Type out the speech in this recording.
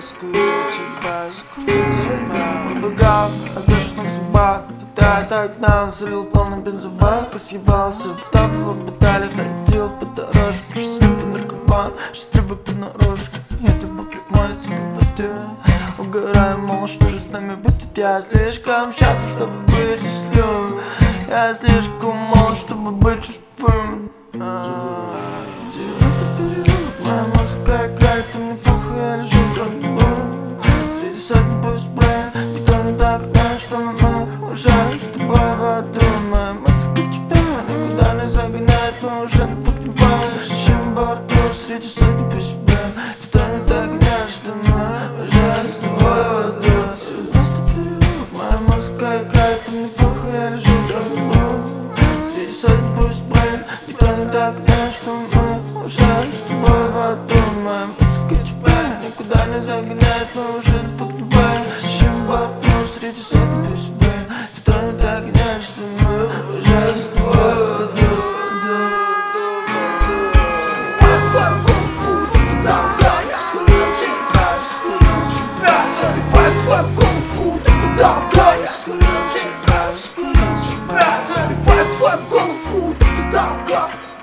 скурил себя. Убегал от бешеных собак, летает окна, залил полный бензобак. Съебался в табло, батали, ходил по дорожке. Счастливый наркоман, счастливый понарошке. Это был прямой воды. Угораю, мол, что же с нами будет? Я слишком счастлив, чтобы быть счастливым. Я слишком молод, чтобы быть чувствым. 90 переулок, моя музыка играет, и мне похуй, я лежу как бы среди сотни пусть блин. Никто не так знает, что мы уже с тобой в аду. Моя музыка тебя никуда не загоняет, мы уже на подгребающем борту среди сотни пусть блин. Никто не так знает, что мы уже с тобой в аду. 90 переулок, моя музыка играет, и мне похуй, я лежу как бы среди сотни пусть блин. Никто не так знает, что мы уже с тобой в аду. Моя музыка тебя никуда не загоняет, мы уже на подгребающем борту среди сотни пусть блин. Никто не так знает, что мы уже с тобой в аду. Забивай твою голову, ты дорогая. Я скурил тебя, скурил тебя. Забивай твою голову, ты дорогая. Я скурил тебя, скурил тебя. Забивай твою голову, ты дорогая.